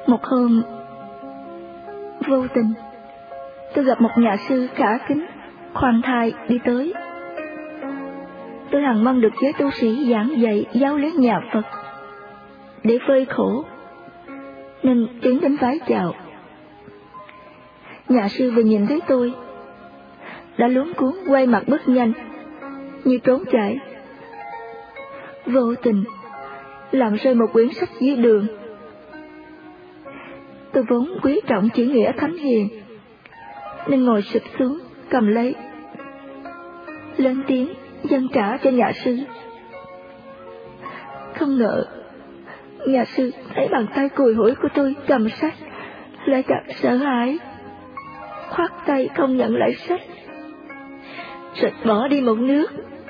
Một hôm vô tình tôi gặp một nhà sư khả kính khoan thai đi tới. Tôi hằng mong được giới tu sĩ giảng dạy giáo lý nhà Phật để phơi khổ, nên tiến đến vái chào. Nhà sư vừa nhìn thấy tôi đã luống cuống quay mặt bước nhanh như trốn chạy, vô tình làm rơi một quyển sách dưới đường. Tôi vốn quý trọng chữ nghĩa thánh hiền nên ngồi sụp xuống cầm lấy, lên tiếng dâng trả cho nhà sư. Không ngờ nhà sư thấy bàn tay cùi hủi của tôi cầm sách lại càng sợ hãi, khoát tay không nhận lại sách, rồi bỏ đi một nước.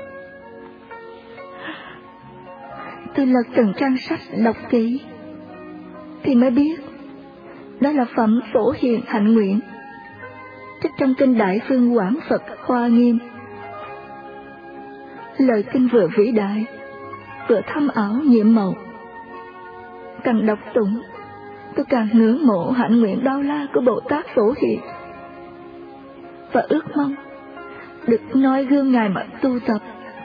Tôi lật từng trang sách đọc kỹ thì mới biết đó là phẩm Phổ Hiền Hạnh Nguyện, trích trong kinh Đại Phương Quảng Phật Hoa Nghiêm. Lời kinh vừa vĩ đại vừa thâm ảo nhiệm màu. Càng đọc tụng tôi càng ngưỡng mộ hạnh nguyện bao la của Bồ Tát Phổ Hiền, và ước mong được noi gương Ngài mà tu tập.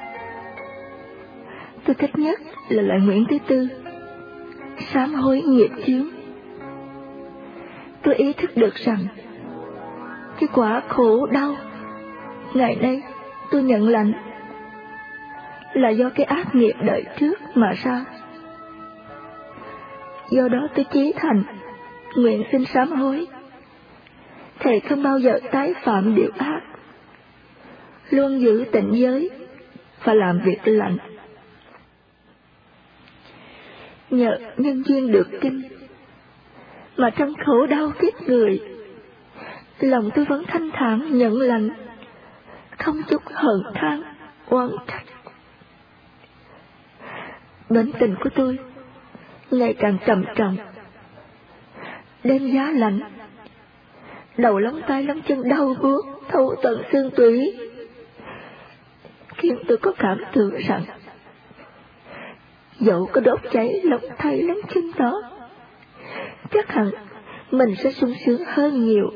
Tôi thích nhất là lời nguyện thứ tư, sám hối nghiệp chướng. Tôi ý thức được rằng cái quả khổ đau ngày nay tôi nhận lãnh là do cái ác nghiệp đời trước mà ra. Do đó tôi chí thành nguyện xin sám hối, thề không bao giờ tái phạm điều ác, luôn giữ tịnh giới và làm việc lành. Nhờ nhân duyên được kinh mà trong khổ đau kiếp người, lòng tôi vẫn thanh thản nhận lãnh, không chút hờn than oán trách. Bệnh tình của tôi ngày càng trầm trọng, đêm giá lạnh, đầu lóng tay lóng chân đau buốt thâu tận xương tủy, khiến tôi có cảm tưởng rằng dẫu có đốt cháy lóng tay lóng chân đó, chắc hẳn mình sẽ sung sướng hơn nhiều.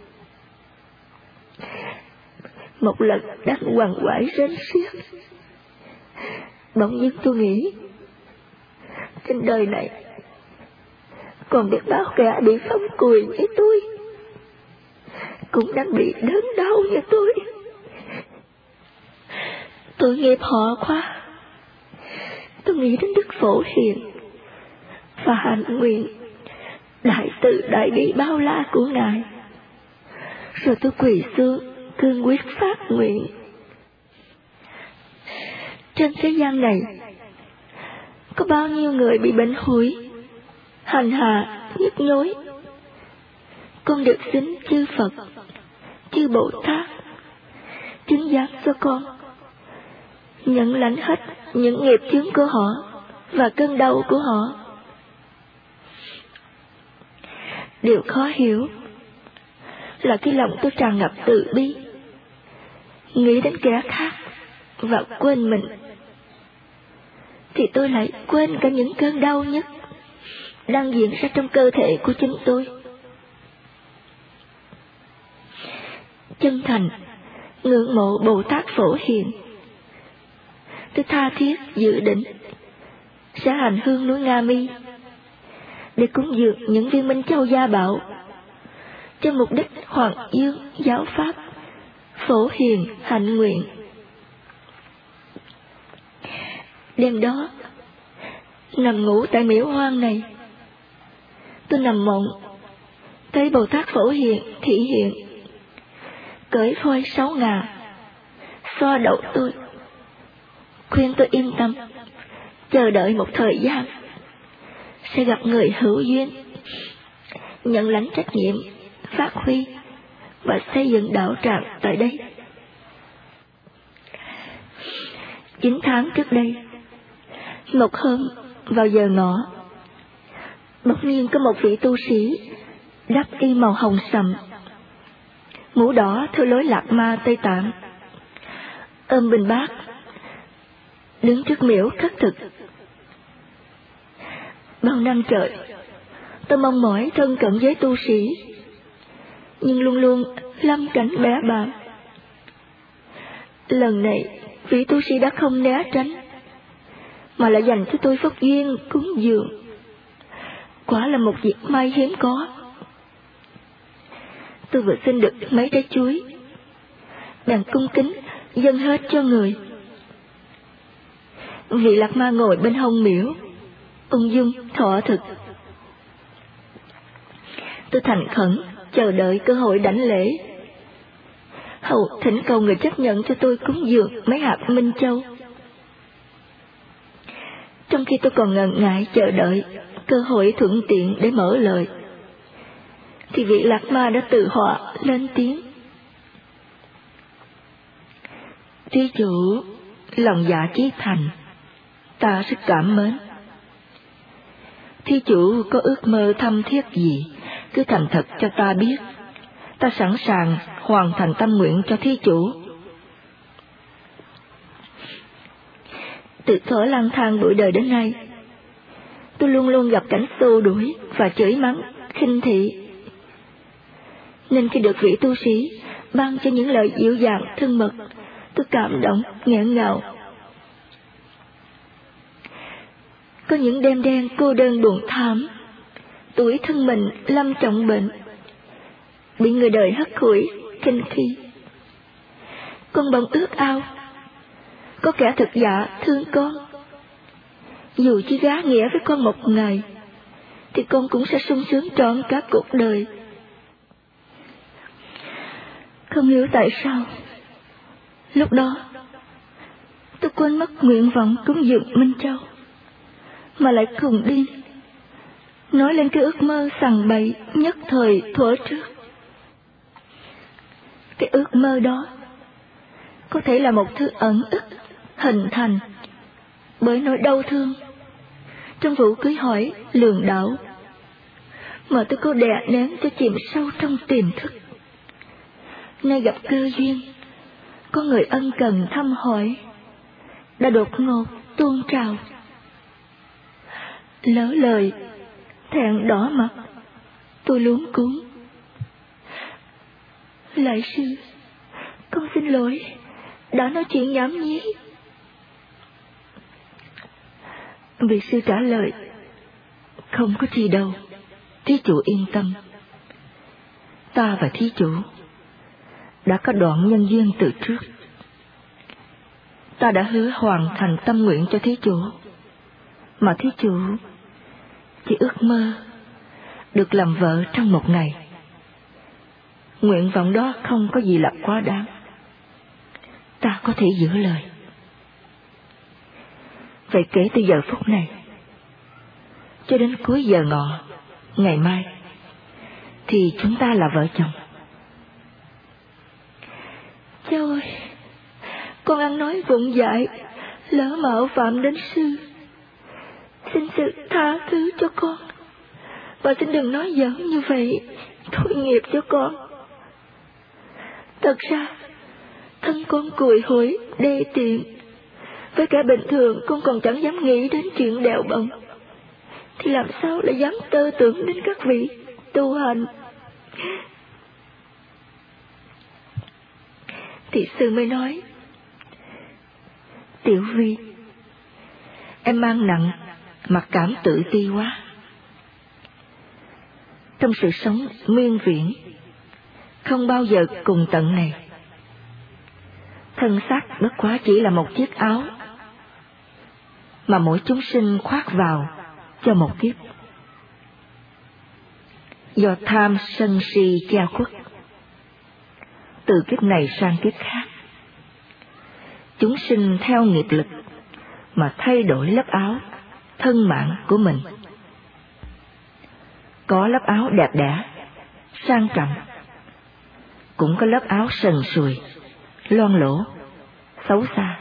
Một lần đang quằn quại rên xiết, bỗng nhiên tôi nghĩ trên đời này còn biết bao kẻ bị phong cùi như tôi, cũng đang bị đớn đau như tôi. Tôi nghiệp họ quá. Tôi nghĩ đến Đức Phổ Hiền và hạnh nguyện đại từ đại bi bao la của Ngài, rồi tôi quỳ xuống cương quyết phát nguyện. Trên thế gian này có bao nhiêu người bị bệnh hủi, hành hạ, nhức nhối, con được xin chư Phật, chư Bồ Tát chứng giám cho con, nhận lãnh hết những nghiệp chướng của họ và cơn đau của họ. Điều khó hiểu là cái lòng tôi tràn ngập từ bi, nghĩ đến kẻ khác và quên mình, thì tôi lại quên cả những cơn đau nhất đang diễn ra trong cơ thể của chính tôi. Chân thành ngưỡng mộ Bồ Tát Phổ Hiền, tôi tha thiết dự định sẽ hành hương núi Nga Mi để cúng dường những viên minh châu gia bảo cho mục đích hoàng dương giáo pháp Phổ Hiền Hạnh Nguyện. Đêm đó nằm ngủ tại miễu hoang này, tôi nằm mộng thấy Bồ Tát Phổ Hiền thị hiện, cởi phôi 6 ngà, xoa đầu tôi, khuyên tôi yên tâm, chờ đợi một thời gian sẽ gặp người hữu duyên, nhận lãnh trách nhiệm, phát huy và xây dựng đạo tràng tại đây. 9 tháng trước đây, một hôm vào giờ ngọ, bỗng nhiên có một vị tu sĩ đắp y màu hồng sậm, mũ đỏ theo lối Lạc Ma Tây Tạng, ôm bình bát, đứng trước miễu khất thực. Bao năm trời Tôi mong mỏi thân cận với tu sĩ, nhưng luôn luôn lâm cảnh bẽ bàng. Lần này vị tu sĩ đã không né tránh, mà lại dành cho tôi phúc duyên cúng dường. Quả là một việc may hiếm có. Tôi vừa xin được mấy trái chuối, bèn cung kính dâng hết cho người. Vị Lạc Ma ngồi bên hông miễu, ung dung thọ thực. Tôi thành khẩn chờ đợi cơ hội đảnh lễ, hầu thỉnh cầu người chấp nhận cho tôi cúng dường mấy hạt minh châu. Trong khi tôi còn ngần ngại chờ đợi cơ hội thuận tiện để mở lời, thì vị Lạc Ma đã từ họa lên tiếng: Thí chủ lòng dạ chí thành, ta rất cảm mến. Thí chủ có ước mơ thâm thiết gì, cứ thành thật cho ta biết, ta sẵn sàng hoàn thành tâm nguyện cho thí chủ. Từ thuở lang thang bụi đời đến nay, tôi luôn luôn gặp cảnh xô đuổi và chửi mắng, khinh thị. Nên khi được vị tu sĩ ban cho những lời dịu dàng thân mật, tôi cảm động nghẹn ngào. Có những đêm đen cô đơn buồn thảm, tuổi thân mình lâm trọng bệnh, bị người đời hất hủi khinh khi. Con bỗng ước ao có kẻ thực dạ thương con, dù chỉ gá nghĩa với con một ngày, thì con cũng sẽ sung sướng trọn cả cuộc đời. Không hiểu tại sao lúc đó tôi quên mất nguyện vọng cúng dường Minh Châu, mà lại khùng điên nói lên cái ước mơ sằng bậy nhất thời thuở trước. Cái ước mơ đó có thể là một thứ ẩn ức hình thành bởi nỗi đau thương trong vụ cưới hỏi lường đảo, mà tôi cố đè nén cho chìm sâu trong tiềm thức. Nay gặp cơ duyên, có người ân cần thăm hỏi, đã đột ngột tuôn trào. Lỡ lời, thẹn đỏ mặt, tôi luống cuống: Lạy sư, con xin lỗi, đã nói chuyện nhảm nhí. Vị sư trả lời: Không có gì đâu, thí chủ yên tâm. Ta và thí chủ đã có đoạn nhân duyên từ trước. Ta đã hứa hoàn thành tâm nguyện cho thí chủ, mà thí chủ chỉ ước mơ được làm vợ trong một ngày. Nguyện vọng đó không có gì là quá đáng, ta có thể giữ lời. Vậy kể từ giờ phút này cho đến cuối giờ ngọ ngày mai, thì chúng ta là vợ chồng. Cha ơi, con ăn nói vụng dại, lỡ mạo phạm đến sư, xin sự tha thứ cho con, và xin đừng nói giỡn như vậy, thôi nghiệp cho con. Thật ra thân con cùi hủi đê tiện, với kẻ bình thường con còn chẳng dám nghĩ đến chuyện đèo bồng, thì làm sao lại dám tơ tưởng đến các vị tu hành. Thì sư mới nói: Tiểu Vi, em mang nặng mặc cảm tự ti quá. Trong sự sống nguyên viễn không bao giờ cùng tận này, thân xác bất quá chỉ là một chiếc áo mà mỗi chúng sinh khoác vào cho một kiếp. Do tham sân si che khuất, từ kiếp này sang kiếp khác, chúng sinh theo nghiệp lực mà thay đổi lớp áo thân mạng của mình. Có lớp áo đẹp đẽ, sang trọng, cũng có lớp áo sần sùi, loang lổ, xấu xa.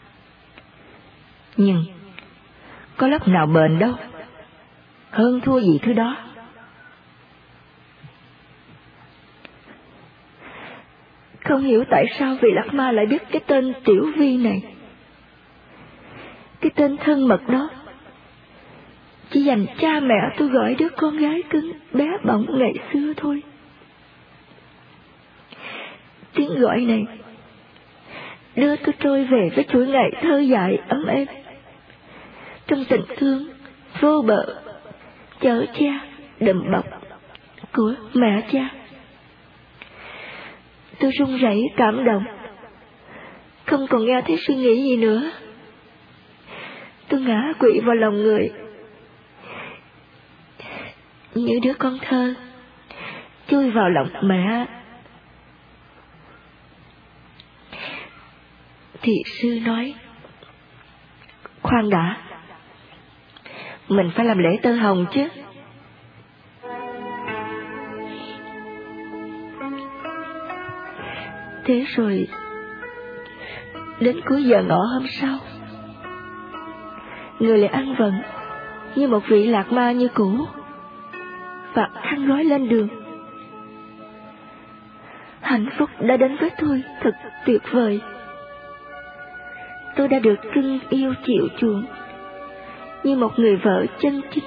Nhưng có lớp nào bền đâu, hơn thua gì thứ đó. Không hiểu tại sao vị Lạc Ma lại biết cái tên Tiểu Vi này. Cái tên thân mật đó chỉ dành cha mẹ tôi gọi đứa con gái cưng bé bỏng ngày xưa thôi. Tiếng gọi này đưa tôi trôi về với chuỗi ngày thơ dại ấm êm, trong tình thương vô bờ, chở che đùm bọc của mẹ cha. Tôi run rẩy cảm động, không còn nghe thấy suy nghĩ gì nữa. Tôi ngã quỵ vào lòng người như đứa con thơ chui vào lòng mẹ. Thị sư nói: khoan đã, mình phải làm lễ tơ hồng chứ. Thế rồi đến cuối giờ ngọ hôm sau, người lại ăn vận như một vị lạc ma như cũ và khăn gói lên đường. Hạnh phúc đã đến với tôi thật tuyệt vời. Tôi đã được cưng yêu chịu chuộng như một người vợ chân chính.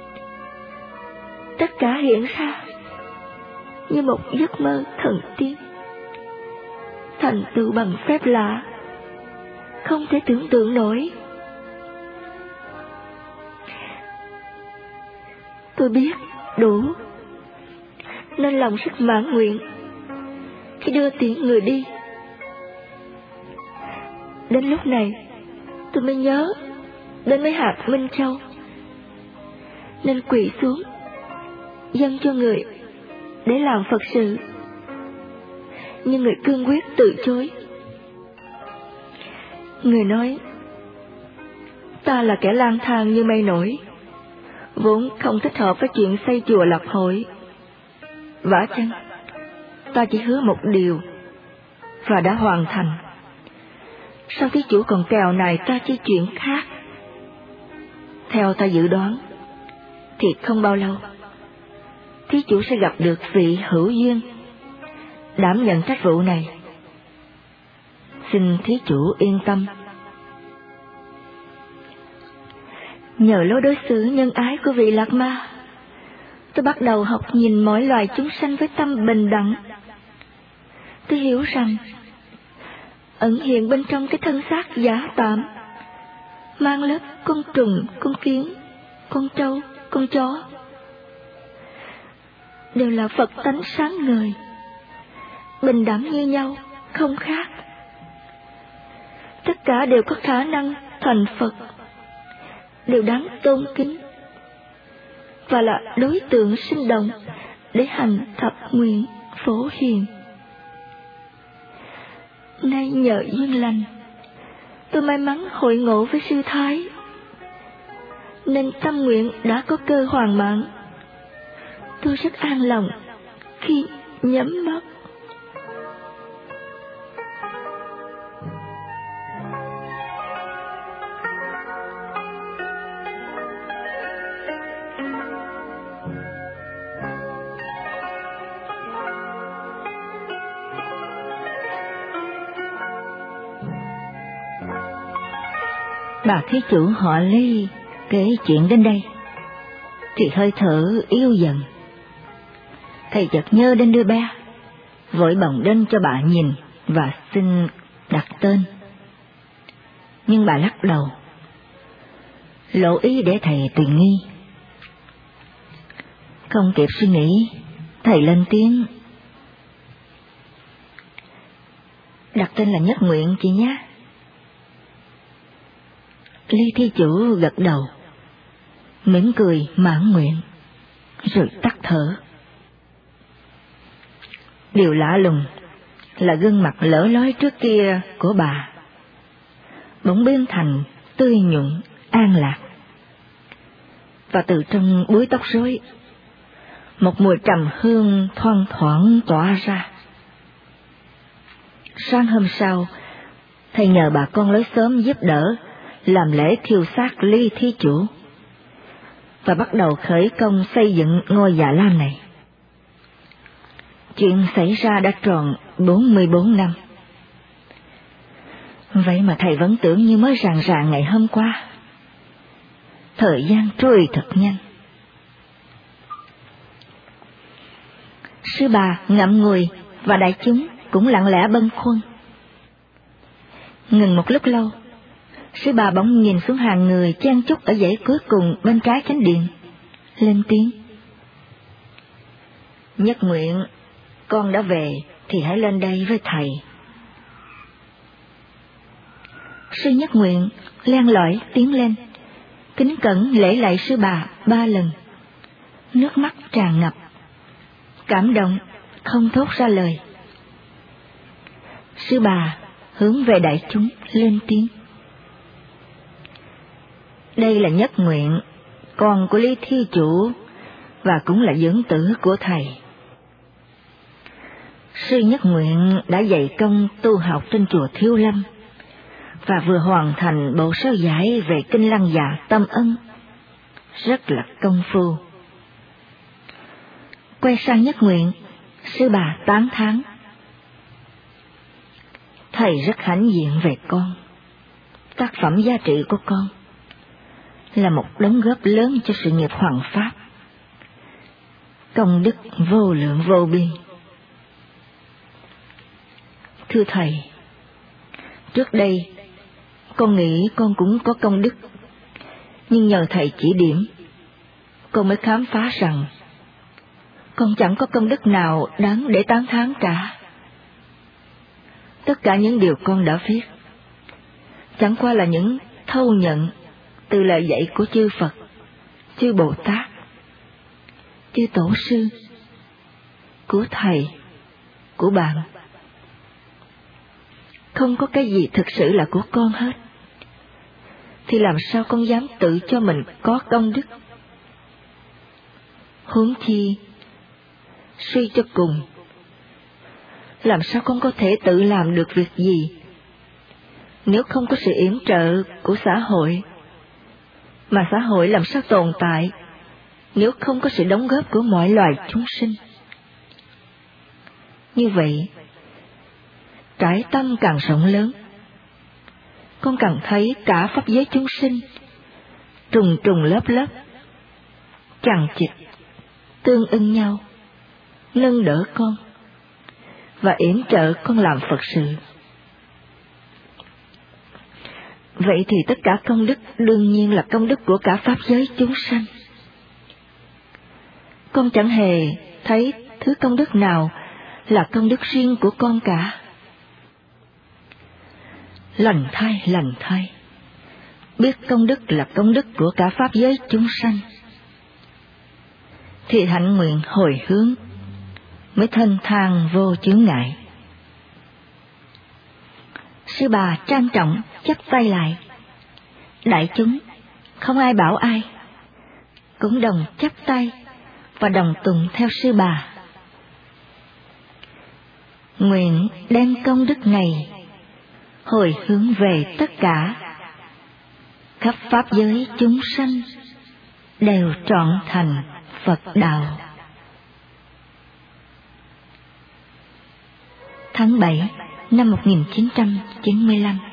Tất cả hiện ra như một giấc mơ thần tiên, thành tựu bằng phép lạ không thể tưởng tượng nổi. Tôi biết đủ nên lòng rất mãn nguyện khi đưa tiễn người đi. Đến lúc này tôi mới nhớ đến mấy hạt minh châu, nên quỳ xuống dâng cho người để làm Phật sự. Nhưng người cương quyết từ chối. Người nói: ta là kẻ lang thang như mây nổi, vốn không thích hợp với chuyện xây chùa lập hội. Vả chăng ta chỉ hứa một điều và đã hoàn thành. Sao thí chủ còn kèo này ta chi chuyện khác? Theo ta dự đoán thì không bao lâu thí chủ sẽ gặp được vị hữu duyên đảm nhận trách vụ này. Xin thí chủ yên tâm. Nhờ lối đối xử nhân ái của vị Lạc Ma, tôi bắt đầu học nhìn mọi loài chúng sanh với tâm bình đẳng. Tôi hiểu rằng ẩn hiện bên trong cái thân xác giả tạm, mang lớp con trùng, con kiến, con trâu, con chó, đều là Phật tánh sáng ngời, bình đẳng như nhau, không khác. Tất cả đều có khả năng thành Phật, đều đáng tôn kính và là đối tượng sinh động để hành thập nguyện phổ hiền. Nay nhờ duyên lành, tôi may mắn hội ngộ với sư Thái, nên tâm nguyện đã có cơ hoàn mãn. Tôi rất an lòng khi nhắm mắt. Bà thí chủ họ Ly kể chuyện đến đây thì hơi thở yếu dần. Thầy chợt nhớ đến đứa bé, vội bồng đến cho bà nhìn và xin đặt tên. Nhưng bà lắc đầu, lộ ý để thầy tùy nghi. Không kịp suy nghĩ, thầy lên tiếng: đặt tên là Nhất Nguyện chị nhé. Ly thí chủ gật đầu, mỉm cười mãn nguyện, rồi tắt thở. Điều lạ lùng là gương mặt lở lói trước kia của bà bỗng biến thành tươi nhuận, an lạc. Và từ trong búi tóc rối, một mùi trầm hương thoang thoảng tỏa ra. Sáng hôm sau, thầy nhờ bà con lối xóm giúp đỡ làm lễ thiêu xác Ly thí chủ và bắt đầu khởi công xây dựng ngôi Dạ Lam này. Chuyện xảy ra đã tròn 44 năm. Vậy mà thầy vẫn tưởng như mới rạng rạng ngày hôm qua. thời gian trôi thật nhanh. Sư bà ngậm ngùi và đại chúng cũng lặng lẽ bâng khuâng. Ngừng một lúc lâu, sư bà bỗng nhìn xuống hàng người chen chúc ở dãy cuối cùng bên trái chánh điện, lên tiếng: Nhất Nguyện, con đã về thì hãy lên đây với thầy. Sư Nhất Nguyện len lỏi tiến lên, kính cẩn lễ lạy sư bà 3 lần, nước mắt tràn ngập, cảm động không thốt ra lời. Sư bà hướng về đại chúng lên tiếng: Đây là Nhất Nguyện, con của Lý Thí Chủ và cũng là dưỡng tử của thầy. Sư Nhất Nguyện đã dạy công tu học trên chùa Thiếu Lâm và vừa hoàn thành bộ sơ giải về Kinh Lăng Già Tâm Ân, rất là công phu. Quay sang Nhất Nguyện, sư bà tán thán: Thầy rất hãnh diện về con. Tác phẩm giá trị của con là một đóng góp lớn cho sự nghiệp hoằng pháp, công đức vô lượng vô biên. Thưa thầy, trước đây con nghĩ con cũng có công đức, nhưng nhờ thầy chỉ điểm, con mới khám phá rằng con chẳng có công đức nào đáng để tán thán cả. Tất cả những điều con đã viết chẳng qua là những thâu nhận từ lời dạy của chư Phật, chư Bồ Tát, chư Tổ sư, của thầy, của bạn. Không có cái gì thực sự là của con hết, thì làm sao con dám tự cho mình có công đức? Huống chi, suy cho cùng, làm sao con có thể tự làm được việc gì nếu không có sự yểm trợ của xã hội? Mà xã hội làm sao tồn tại nếu không có sự đóng góp của mọi loài chúng sinh? Như vậy, trải tâm càng rộng lớn, con càng thấy cả pháp giới chúng sinh trùng trùng lớp lớp, chằng chịt tương ưng nhau, nâng đỡ con và yểm trợ con làm Phật sự. Vậy thì tất cả công đức đương nhiên là công đức của cả pháp giới chúng sanh. Con chẳng hề thấy thứ công đức nào là công đức riêng của con cả. Lành thay, biết công đức là công đức của cả pháp giới chúng sanh, thì hạnh nguyện hồi hướng mới thanh thang vô chướng ngại. Sư bà trang trọng chắp tay lại, đại chúng không ai bảo ai, cũng đồng chắp tay và đồng tụng theo sư bà. Nguyện đem công đức này hồi hướng về tất cả, khắp pháp giới chúng sanh đều trọn thành Phật đạo. Tháng 7 năm 1995.